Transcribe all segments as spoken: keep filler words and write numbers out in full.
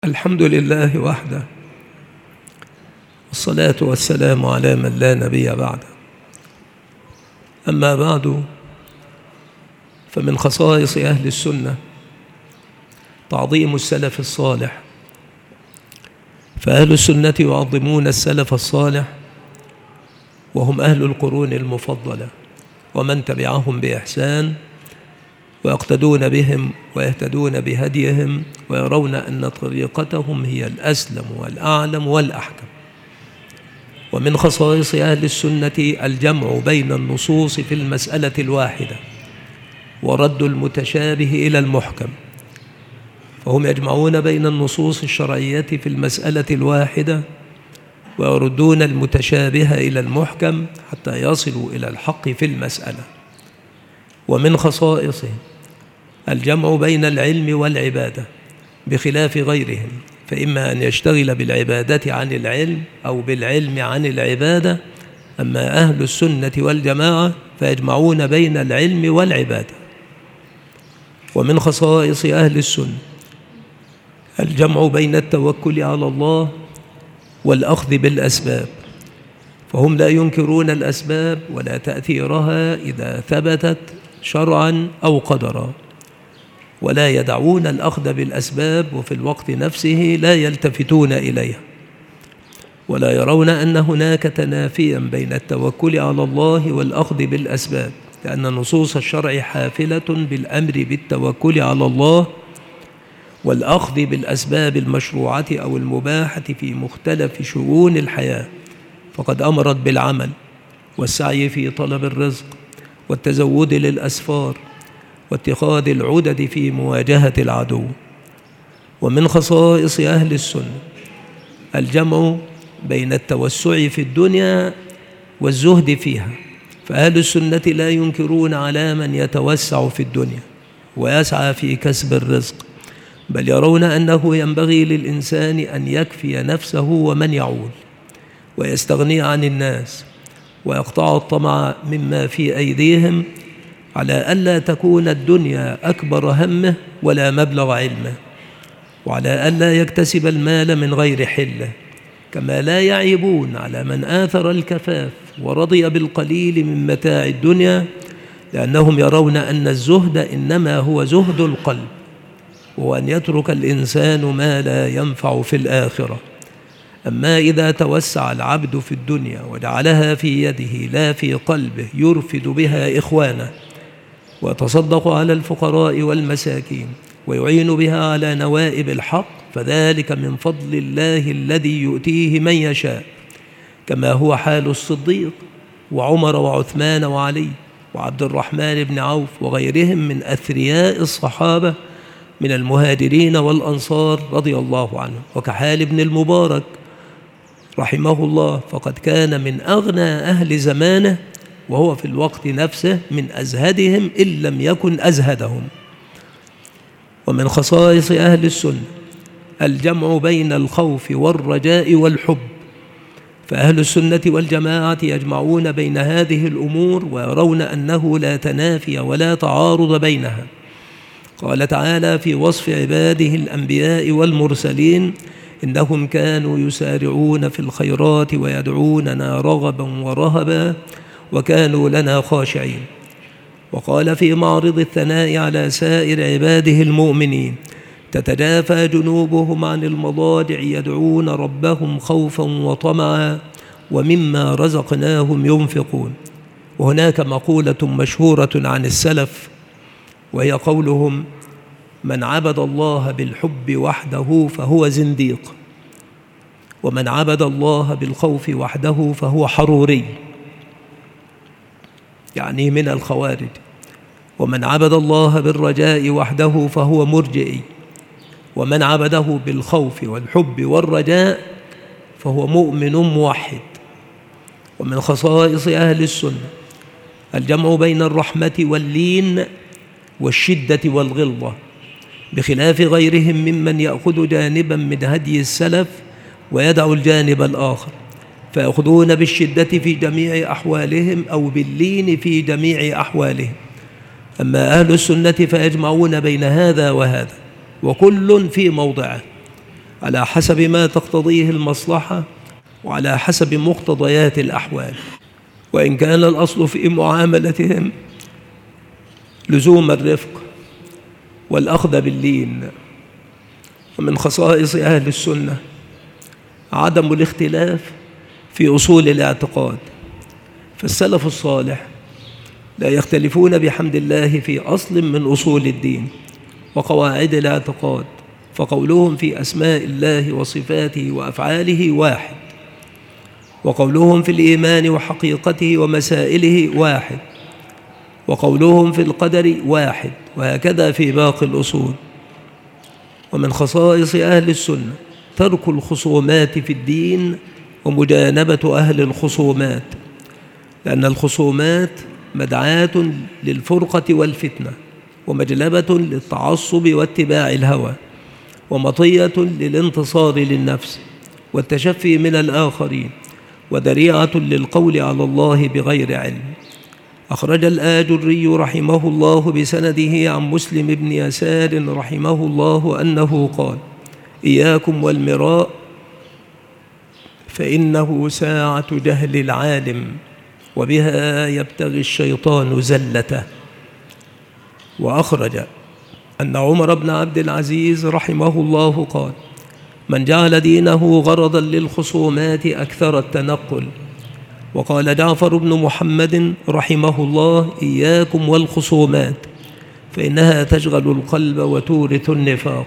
الحمد لله وحده، والصلاة والسلام على من لا نبي بعده. أما بعد، فمن خصائص أهل السنة تعظيم السلف الصالح، فأهل السنة يعظمون السلف الصالح وهم أهل القرون المفضلة ومن تبعهم بإحسان، ويقتدون بهم ويهتدون بهديهم، ويرون أن طريقتهم هي الأسلم والأعلم والأحكم. ومن خصائص أهل السنة الجمع بين النصوص في المسألة الواحدة ورد المتشابه إلى المحكم، فهم يجمعون بين النصوص الشرعية في المسألة الواحدة ويردون المتشابه إلى المحكم حتى يصلوا إلى الحق في المسألة. ومن خصائصه الجمع بين العلم والعبادة بخلاف غيرهم، فإما أن يشتغل بالعبادة عن العلم أو بالعلم عن العبادة. أما أهل السنة والجماعة فيجمعون بين العلم والعبادة. ومن خصائص أهل السنة الجمع بين التوكل على الله والأخذ بالأسباب، فهم لا ينكرون الأسباب ولا تأثيرها إذا ثبتت شرعا أو قدرا، ولا يدعون الأخذ بالأسباب وفي الوقت نفسه لا يلتفتون إليها، ولا يرون أن هناك تنافيا بين التوكل على الله والأخذ بالأسباب، لأن نصوص الشرع حافلة بالأمر بالتوكل على الله والأخذ بالأسباب المشروعة أو المباحة في مختلف شؤون الحياة، فقد أمرت بالعمل والسعي في طلب الرزق والتزود للأسفار واتخاذ العدد في مواجهة العدو. ومن خصائص أهل السنة الجمع بين التوسع في الدنيا والزهد فيها، فأهل السنة لا ينكرون على من يتوسع في الدنيا ويسعى في كسب الرزق، بل يرون أنه ينبغي للإنسان أن يكفي نفسه ومن يعول ويستغني عن الناس ويقطع الطمع مما في أيديهم، على ألا تكون الدنيا أكبر همه ولا مبلغ علمه، وعلى ألا يكتسب المال من غير حله، كما لا يعيبون على من آثر الكفاف ورضي بالقليل من متاع الدنيا، لأنهم يرون أن الزهد إنما هو زهد القلب، وهو أن يترك الإنسان ما لا ينفع في الآخرة. أما إذا توسع العبد في الدنيا وجعلها في يده لا في قلبه يرفد بها إخوانه ويتصدق على الفقراء والمساكين ويعين بها على نوائب الحق، فذلك من فضل الله الذي يؤتيه من يشاء، كما هو حال الصديق وعمر وعثمان وعلي وعبد الرحمن بن عوف وغيرهم من أثرياء الصحابة من المهاجرين والأنصار رضي الله عنهم، وكحال ابن المبارك رحمه الله، فقد كان من أغنى أهل زمانه وهو في الوقت نفسه من أزهدهم إن لم يكن أزهدهم. ومن خصائص أهل السنة الجمع بين الخوف والرجاء والحب، فأهل السنة والجماعة يجمعون بين هذه الأمور ويرون أنه لا تنافي ولا تعارض بينها. قال تعالى في وصف عباده الأنبياء والمرسلين: إنهم كانوا يسارعون في الخيرات ويدعوننا رغبا ورهبا وكانوا لنا خاشعين. وقال في معرض الثناء على سائر عباده المؤمنين: تتجافى جنوبهم عن المضاجع يدعون ربهم خوفا وطمعا ومما رزقناهم ينفقون. وهناك مقولة مشهورة عن السلف، وهي قولهم: من عبد الله بالحب وحده فهو زنديق، ومن عبد الله بالخوف وحده فهو حروري، يعني من الخوارج، ومن عبد الله بالرجاء وحده فهو مرجئي، ومن عبده بالخوف والحب والرجاء فهو مؤمن موحد. ومن خصائص أهل السنة الجمع بين الرحمة واللين والشدة والغلظة، بخلاف غيرهم ممن يأخذ جانبا من هدي السلف ويدع الجانب الآخر، فيأخذون بالشدة في جميع أحوالهم أو باللين في جميع أحوالهم. أما أهل السنة فيجمعون بين هذا وهذا وكل في موضعه، على حسب ما تقتضيه المصلحة وعلى حسب مقتضيات الأحوال، وإن كان الأصل في معاملتهم لزوم الرفق والأخذ باللين. ومن خصائص أهل السنة عدم الاختلاف في أصول الاعتقاد، فالسلف الصالح لا يختلفون بحمد الله في أصل من أصول الدين وقواعد الاعتقاد، فقولهم في أسماء الله وصفاته وأفعاله واحد، وقولهم في الإيمان وحقيقته ومسائله واحد، وقولهم في القدر واحد، وهكذا في باقي الأصول. ومن خصائص أهل السنة ترك الخصومات في الدين ومجانبة أهل الخصومات، لأن الخصومات مدعاة للفرقة والفتنة، ومجلبة للتعصب واتباع الهوى، ومطية للانتصار للنفس والتشفي من الآخرين، وذريعة للقول على الله بغير علم. أخرج الآجري رحمه الله بسنده عن مسلم بن يسار رحمه الله أنه قال: إياكم والمراء فإنه ساعة جهل العالم وبها يبتغي الشيطان زلته. وأخرج أن عمر بن عبد العزيز رحمه الله قال: من جعل دينه غرضا للخصومات أكثر التنقل. وقال جعفر بن محمد رحمه الله: إياكم والخصومات فإنها تشغل القلب وتورث النفاق.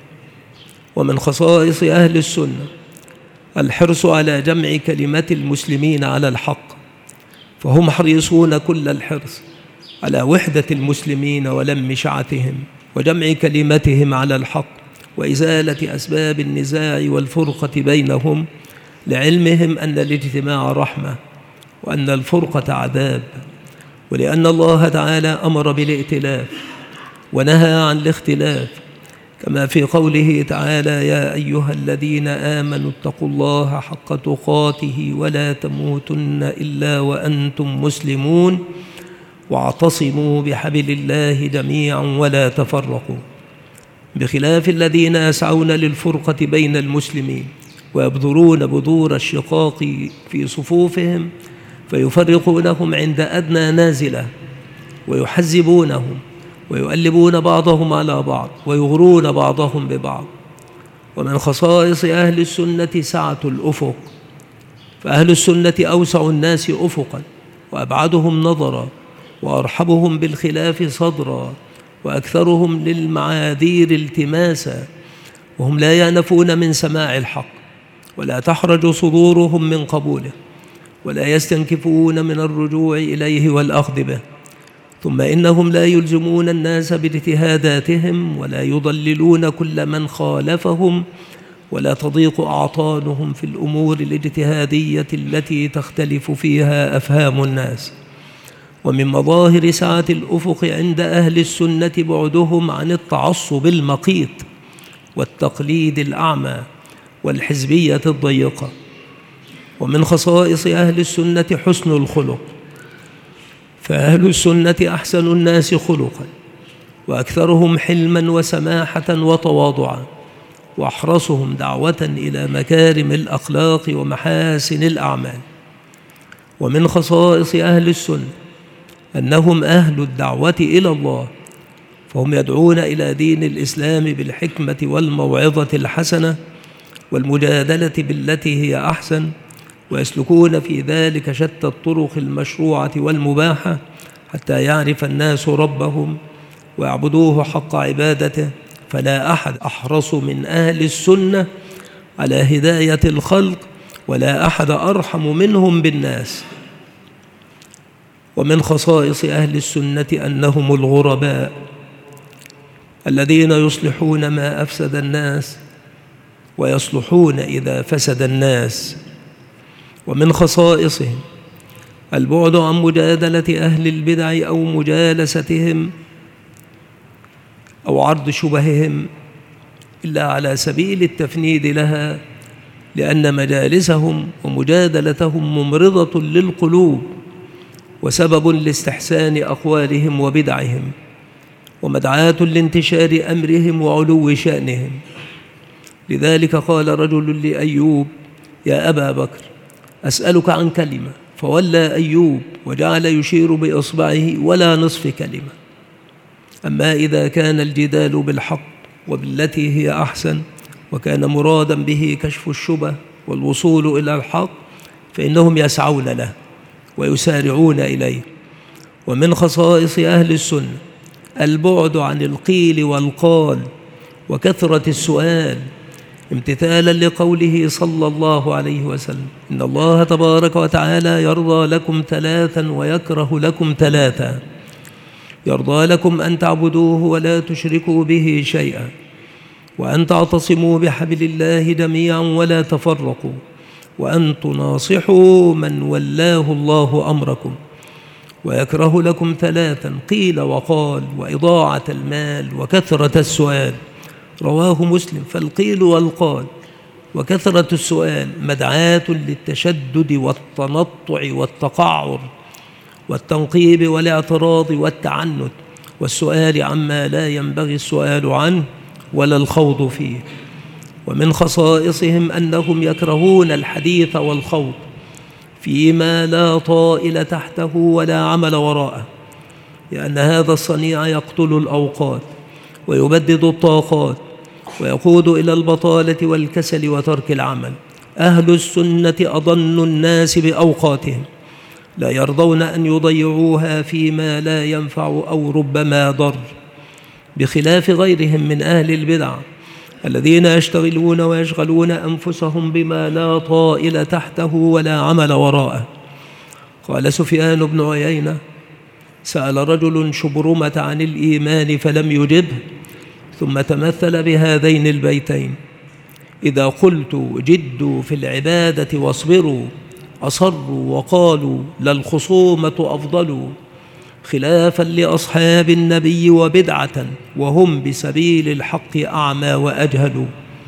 ومن خصائص أهل السنة الحرص على جمع كلمة المسلمين على الحق، فهم حريصون كل الحرص على وحدة المسلمين ولم شعتهم وجمع كلمتهم على الحق وإزالة أسباب النزاع والفرقة بينهم، لعلمهم أن الاجتماع رحمة وأن الفرقة عذاب، ولأن الله تعالى أمر بالائتلاف ونهى عن الاختلاف، كما في قوله تعالى: يا أيها الذين آمنوا اتقوا الله حق تقاته ولا تموتن إلا وأنتم مسلمون واعتصموا بحبل الله جميعا ولا تفرقوا، بخلاف الذين يسعون للفرقة بين المسلمين ويبذرون بذور الشقاق في صفوفهم، فيفرقونهم عند أدنى نازلة ويحزبونهم ويؤلبون بعضهم على بعض ويغرون بعضهم ببعض. ومن خصائص أهل السنة سعة الأفق، فأهل السنة أوسع الناس أفقا وأبعدهم نظرا وأرحبهم بالخلاف صدرا وأكثرهم للمعاذير التماسا، وهم لا يأنفون من سماع الحق ولا تحرج صدورهم من قبوله ولا يستنكفون من الرجوع إليه والأخذ به. ثم إنهم لا يلزمون الناس باجتهاداتهم ولا يضللون كل من خالفهم ولا تضيق أعطانهم في الأمور الاجتهادية التي تختلف فيها أفهام الناس. ومن مظاهر سعة الأفق عند أهل السنة بعدهم عن التعصب المقيت والتقليد الأعمى والحزبية الضيقة. ومن خصائص أهل السنة حسن الخلق، فأهل السنة أحسن الناس خلقا وأكثرهم حلما وسماحة وتواضعا وأحرصهم دعوة إلى مكارم الأخلاق ومحاسن الأعمال. ومن خصائص أهل السنة أنهم أهل الدعوة إلى الله، فهم يدعون إلى دين الإسلام بالحكمة والموعظة الحسنة والمجادلة بالتي هي أحسن، ويسلكون في ذلك شتى الطرق المشروعة والمباحة حتى يعرف الناس ربهم ويعبدوه حق عبادته. فلا أحد أحرص من أهل السنة على هداية الخلق ولا أحد أرحم منهم بالناس. ومن خصائص أهل السنة أنهم الغرباء الذين يصلحون ما أفسد الناس ويصلحون إذا فسد الناس. ومن خصائصهم البعد عن مجادلة أهل البدع أو مجالستهم أو عرض شبههم إلا على سبيل التفنيد لها، لأن مجالسهم ومجادلتهم ممرضة للقلوب وسبب لاستحسان أقوالهم وبدعهم ومدعاة لانتشار أمرهم وعلو شأنهم. لذلك قال رجل لأيوب: يا أبا بكر أسألك عن كلمة، فولى أيوب وجعل يشير بإصبعه ولا نصف كلمة. أما إذا كان الجدال بالحق وبالتي هي أحسن، وكان مرادا به كشف الشبه والوصول إلى الحق، فإنهم يسعون له ويسارعون إليه. ومن خصائص أهل السنة البعد عن القيل والقال وكثرة السؤال، امتثالا لقوله صلى الله عليه وسلم: إن الله تبارك وتعالى يرضى لكم ثلاثا ويكره لكم ثلاثا: يرضى لكم أن تعبدوه ولا تشركوا به شيئا، وأن تعتصموا بحبل الله جميعا ولا تفرقوا، وأن تناصحوا من ولاه الله أمركم. ويكره لكم ثلاثا: قيل وقال، وإضاعة المال، وكثرة السؤال. رواه مسلم. فالقيل والقال وكثرة السؤال مدعاة للتشدد والتنطع والتقعر والتنقيب والاعتراض والتعنت والسؤال عما لا ينبغي السؤال عنه ولا الخوض فيه. ومن خصائصهم أنهم يكرهون الحديث والخوض فيما لا طائل تحته ولا عمل وراءه، لأن هذا الصنيع يقتل الأوقات ويبدد الطاقات ويقود إلى البطالة والكسل وترك العمل. أهل السنة أضن الناس بأوقاتهم، لا يرضون أن يضيعوها فيما لا ينفع أو ربما ضر، بخلاف غيرهم من أهل البدع الذين يشتغلون ويشغلون أنفسهم بما لا طائل تحته ولا عمل وراءه. قال سفيان بن عيينة: سأل رجل شبرمة عن الإيمان فلم يجبه، ثم تمثل بهذين البيتين: إذا قلت جدوا في العبادة واصبروا، أصروا وقالوا للخصومة أفضل، خلافا لأصحاب النبي وبدعة وهم بسبيل الحق أعمى وأجهل.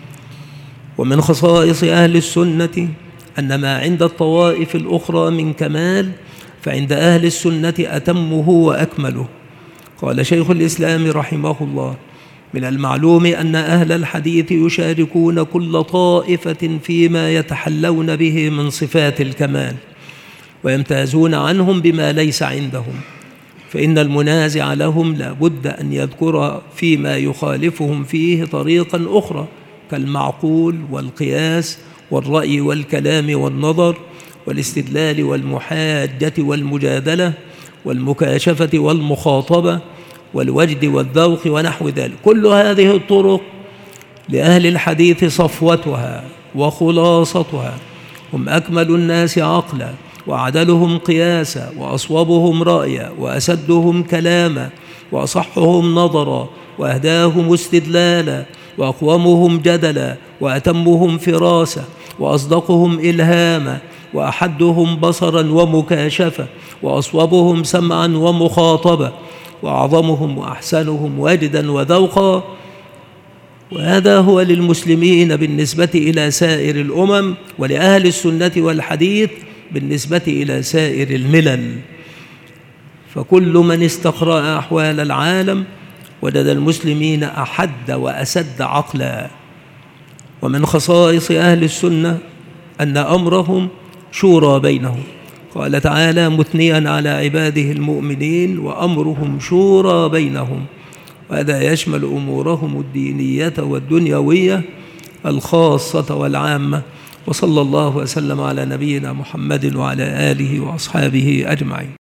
ومن خصائص أهل السنة أن ما عند الطوائف الأخرى من كمال فعند أهل السنة أتمه وأكمله. قال شيخ الإسلام رحمه الله: من المعلوم أن أهل الحديث يشاركون كل طائفة فيما يتحلون به من صفات الكمال، ويمتازون عنهم بما ليس عندهم، فإن المنازع لهم لا بد أن يذكر فيما يخالفهم فيه طريقا أخرى كالمعقول والقياس والرأي والكلام والنظر والاستدلال والمحاجة والمجادلة والمكاشفة والمخاطبة والوجد والذوق ونحو ذلك. كل هذه الطرق لأهل الحديث صفوتها وخلاصتها، هم أكمل الناس عقلا وأعدلهم قياسا وأصوبهم رأيا وأسدهم كلاما وأصحهم نظرا وأهداهم استدلالا وأقومهم جدلا وأتمهم فراسة وأصدقهم إلهاما وأحدهم بصرا ومكاشفة وأصوبهم سمعا ومخاطبة وأعظمهم وأحسنهم وجدا وذوقا. وهذا هو للمسلمين بالنسبة إلى سائر الأمم، ولأهل السنة والحديث بالنسبة إلى سائر الملل. فكل من استقرأ أحوال العالم وجد المسلمين أحد وأسد عقلا. ومن خصائص أهل السنة أن أمرهم شورى بينهم. قال تعالى مثنيا على عباده المؤمنين: وأمرهم شورى بينهم. وهذا يشمل أمورهم الدينية والدنيوية الخاصة والعامة. وصلى الله وسلم على نبينا محمد وعلى آله وأصحابه أجمعين.